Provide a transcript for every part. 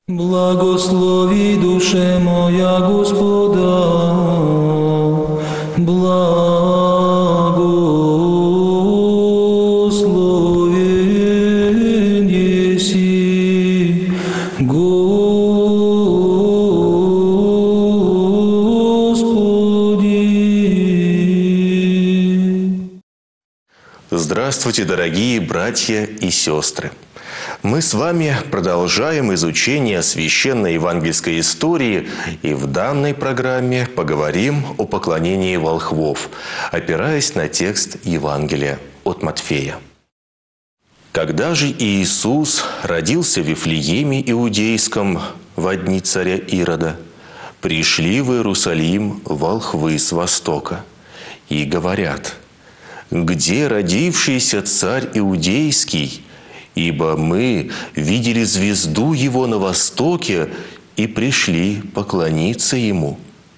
Благослови душе моя Господа, благословен еси Господи. Здравствуйте, дорогие братья и сестры! Мы с вами продолжаем изучение священной евангельской истории, и в данной программе поговорим о поклонении волхвов, опираясь на текст Евангелия от Матфея. Когда же Иисус родился в Вифлееме Иудейском во дни царя Ирода, пришли в Иерусалим волхвы с востока и говорят: «Где родившийся царь Иудейский? Ибо мы видели звезду его на востоке и пришли поклониться ему».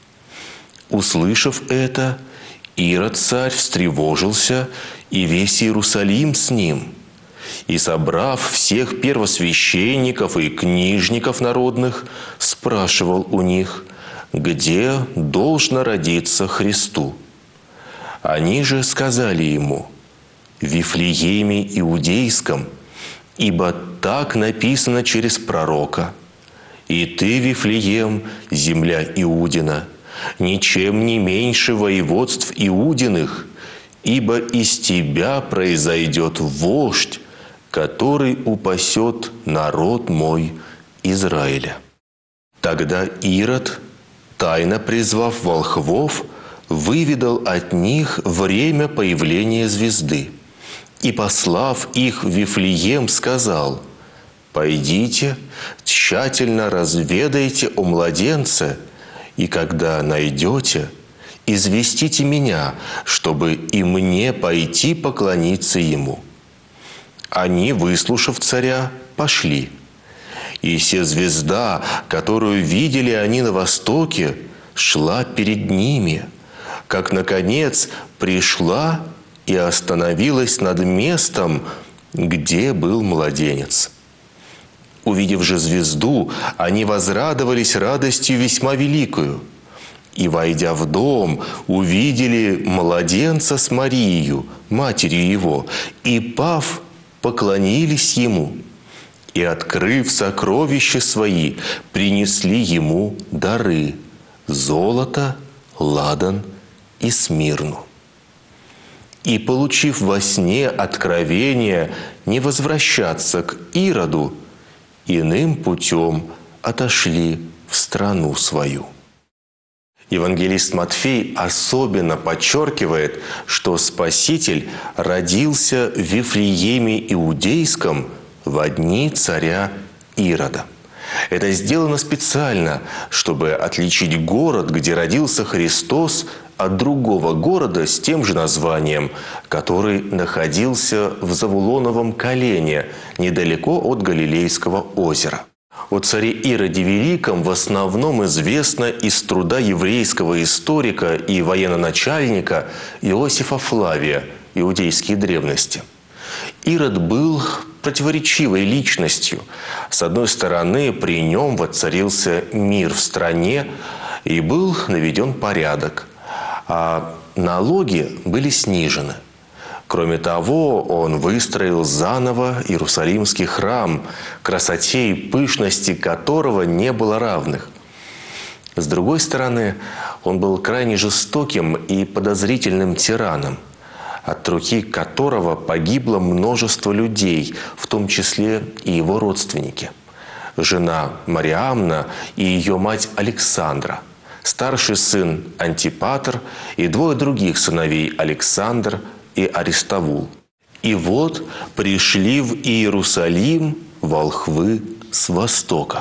Услышав это, Ирод царь встревожился, и весь Иерусалим с ним. И, собрав всех первосвященников и книжников народных, спрашивал у них, где должно родиться Христу. Они же сказали ему: «В Вифлееме Иудейском, ибо так написано через пророка: „И ты, Вифлеем, земля Иудина, ничем не меньше воеводств Иудиных, ибо из тебя произойдет вождь, который упасет народ мой Израиля». Тогда Ирод, тайно призвав волхвов, выведал от них время появления звезды. И, послав их в Вифлеем, сказал: «Пойдите, тщательно разведайте о младенце, и когда найдете, известите меня, чтобы и мне пойти поклониться ему». Они, выслушав царя, пошли. И се звезда, которую видели они на востоке, шла перед ними, как, наконец, пришла и остановилась над местом, где был младенец. Увидев же звезду, они возрадовались радостью весьма великою. И, войдя в дом, увидели младенца с Марией, матерью его, и, пав, поклонились ему. И, открыв сокровища свои, принесли ему дары – золото, ладан и смирну. И, получив во сне откровение не возвращаться к Ироду, иным путем отошли в страну свою. Евангелист Матфей особенно подчеркивает, что Спаситель родился в Вифлееме Иудейском во дни царя Ирода. Это сделано специально, чтобы отличить город, где родился Христос, от другого города с тем же названием, который находился в Завулоновом колене, недалеко от Галилейского озера. О царе Ироде Великом в основном известно из труда еврейского историка и военачальника Иосифа Флавия «Иудейские древности». Ирод был противоречивой личностью. С одной стороны, при нем воцарился мир в стране и был наведен порядок, а налоги были снижены. Кроме того, он выстроил заново Иерусалимский храм, красоте и пышности которого не было равных. С другой стороны, он был крайне жестоким и подозрительным тираном, от руки которого погибло множество людей, в том числе и его родственники. Жена Мариамна и ее мать Александра, старший сын Антипатр и двое других сыновей Александр и Аристовул. И вот пришли в Иерусалим волхвы с востока.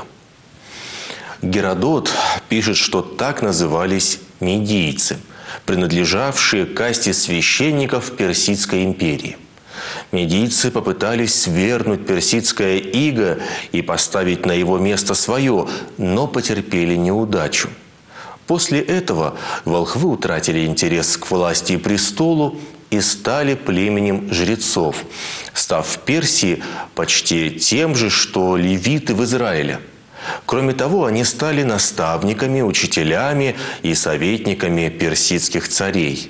Геродот пишет, что так назывались медийцы, принадлежавшие к касте священников Персидской империи. Медийцы попытались свергнуть персидское иго и поставить на его место свое, но потерпели неудачу. После этого волхвы утратили интерес к власти и престолу и стали племенем жрецов, став в Персии почти тем же, что левиты в Израиле. Кроме того, они стали наставниками, учителями и советниками персидских царей.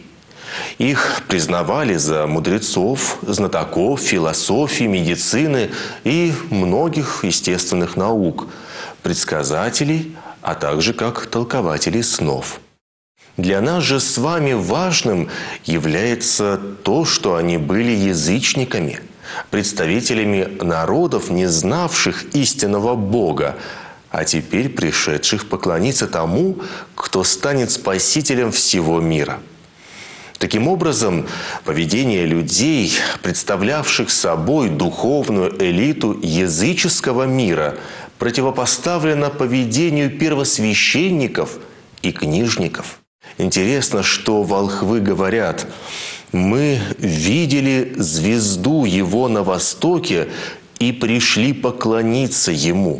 Их признавали за мудрецов, знатоков философии, медицины и многих естественных наук, предсказателей, а также как толкователей снов. Для нас же с вами важным является то, что они были язычниками, представителями народов, не знавших истинного Бога, а теперь пришедших поклониться тому, кто станет спасителем всего мира. Таким образом, поведение людей, представлявших собой духовную элиту языческого мира, противопоставлено поведению первосвященников и книжников. Интересно, что волхвы говорят: «Мы видели звезду его на востоке и пришли поклониться ему».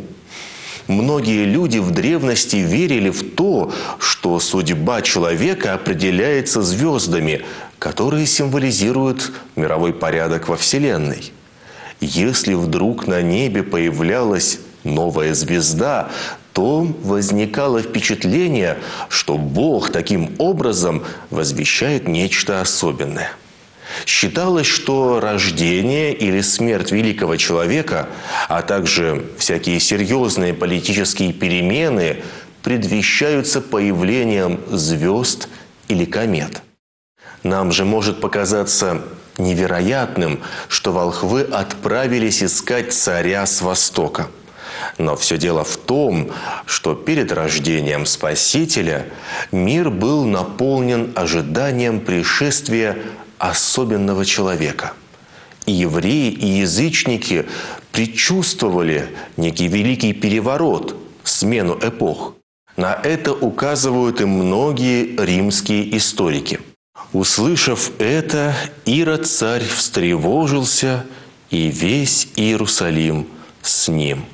Многие люди в древности верили в то, что судьба человека определяется звездами, которые символизируют мировой порядок во Вселенной. Если вдруг на небе появлялась новая звезда, то возникало впечатление, что Бог таким образом возвещает нечто особенное. Считалось, что рождение или смерть великого человека, а также всякие серьезные политические перемены предвещаются появлением звезд или комет. Нам же может показаться невероятным, что волхвы отправились искать царя с востока. Но все дело в том, что перед рождением Спасителя мир был наполнен ожиданием пришествия особенного человека. И евреи, и язычники предчувствовали некий великий переворот, смену эпох. На это указывают и многие римские историки. Услышав это, Ирод царь встревожился, и весь Иерусалим с ним.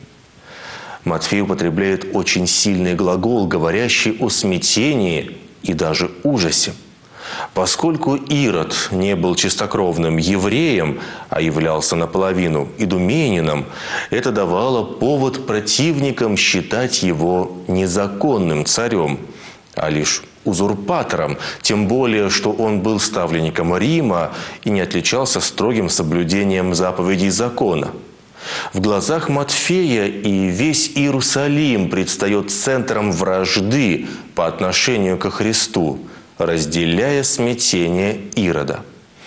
Матфей употребляет очень сильный глагол, говорящий о смятении и даже ужасе. Поскольку Ирод не был чистокровным евреем, а являлся наполовину идуменином, это давало повод противникам считать его незаконным царем, а лишь узурпатором, тем более, что он был ставленником Рима и не отличался строгим соблюдением заповедей закона. В глазах Матфея и весь Иерусалим предстает центром вражды по отношению ко Христу, разделяя смятение Ирода.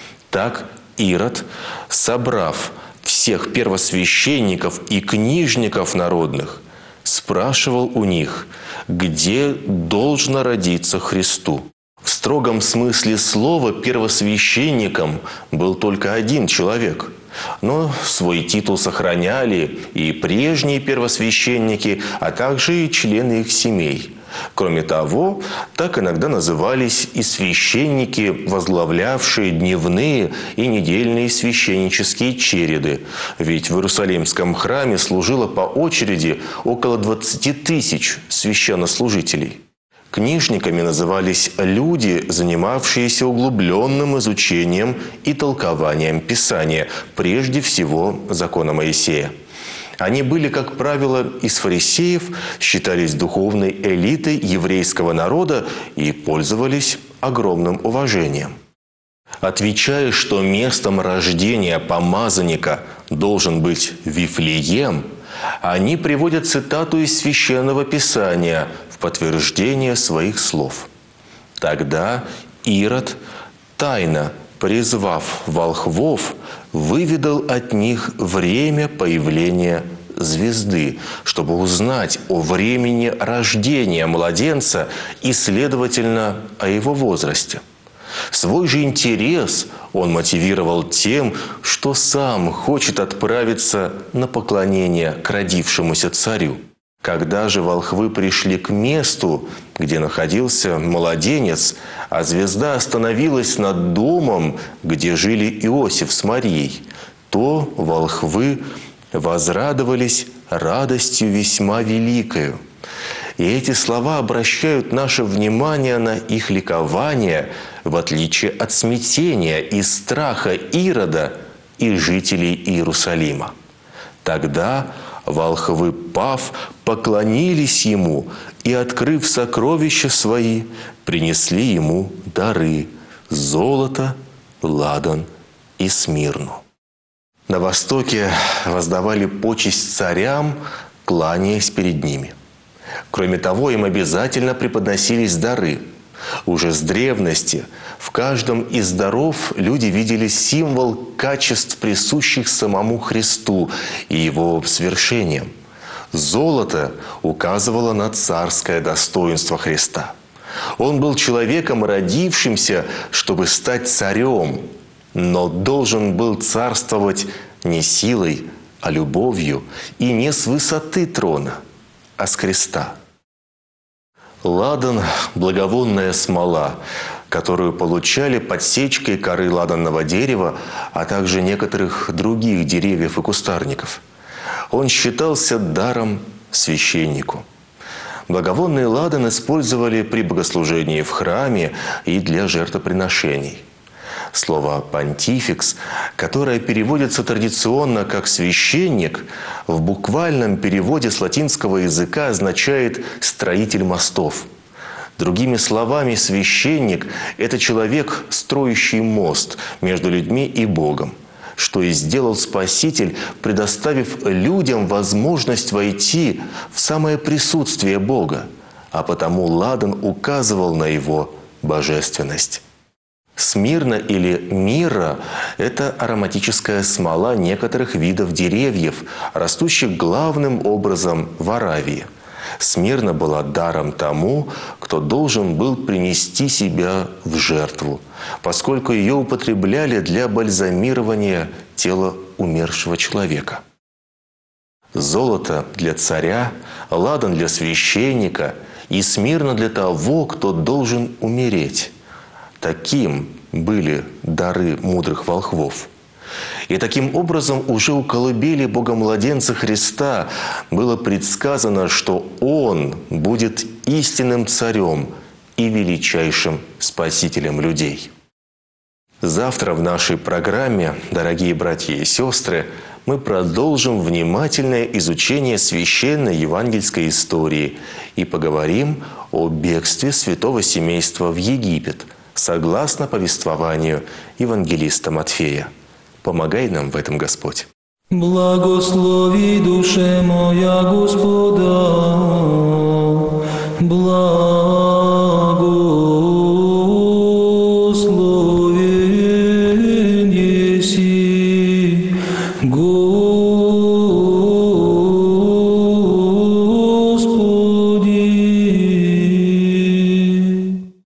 Так Ирод, собрав всех первосвященников и книжников народных, спрашивал у них, где должно родиться Христу. В строгом смысле слова первосвященником был только один человек. Но свой титул сохраняли и прежние первосвященники, а также и члены их семей. Кроме того, так иногда назывались и священники, возглавлявшие дневные и недельные священнические череды. Ведь в Иерусалимском храме служило по очереди около 20 тысяч священнослужителей. Книжниками назывались люди, занимавшиеся углубленным изучением и толкованием Писания, прежде всего закона Моисея. Они были, как правило, из фарисеев, считались духовной элитой еврейского народа и пользовались огромным уважением. Отвечая, что местом рождения помазанника должен быть Вифлеем, они приводят цитату из Священного Писания в подтверждение своих слов. Тогда Ирод, тайно призвав волхвов, выведал от них время появления звезды, чтобы узнать о времени рождения младенца и, следовательно, о его возрасте. Свой же интерес он мотивировал тем, что сам хочет отправиться на поклонение к родившемуся царю. Когда же волхвы пришли к месту, где находился младенец, а звезда остановилась над домом, где жили Иосиф с Марией, то волхвы возрадовались радостью весьма великою. И эти слова обращают наше внимание на их ликование, в отличие от смятения и страха Ирода и жителей Иерусалима. Тогда Волхвы, пав, поклонились ему и, открыв сокровища свои, принесли ему дары – золото, ладан и смирну. На востоке воздавали почесть царям, кланяясь перед ними. Кроме того, им обязательно преподносились дары. Уже с древности в каждом из даров люди видели символ качеств, присущих самому Христу и Его свершениям. Золото указывало на царское достоинство Христа. Он был человеком, родившимся, чтобы стать царем, но должен был царствовать не силой, а любовью, и не с высоты трона, а с креста. Ладан – благовонная смола, которую получали подсечкой коры ладанного дерева, а также некоторых других деревьев и кустарников. Он считался даром священнику. Благовонный ладан использовали при богослужении в храме и для жертвоприношений. Слово «понтификс», которое переводится традиционно как «священник», в буквальном переводе с латинского языка означает «строитель мостов». Другими словами, священник – это человек, строящий мост между людьми и Богом, что и сделал Спаситель, предоставив людям возможность войти в самое присутствие Бога, а потому ладан указывал на его божественность. Смирна или мирра – это ароматическая смола некоторых видов деревьев, растущих главным образом в Аравии. Смирна была даром тому, кто должен был принести себя в жертву, поскольку ее употребляли для бальзамирования тела умершего человека. Золото для царя, ладан для священника и смирна для того, кто должен умереть. Таким были дары мудрых волхвов. И таким образом уже у колыбели Богомладенца Христа было предсказано, что Он будет истинным царем и величайшим спасителем людей. Завтра в нашей программе, дорогие братья и сестры, мы продолжим внимательное изучение священной евангельской истории и поговорим о бегстве святого семейства в Египет, согласно повествованию евангелиста Матфея. Помогай нам в этом, Господь. Благослови душе моя Господа, благословен еси, Господь.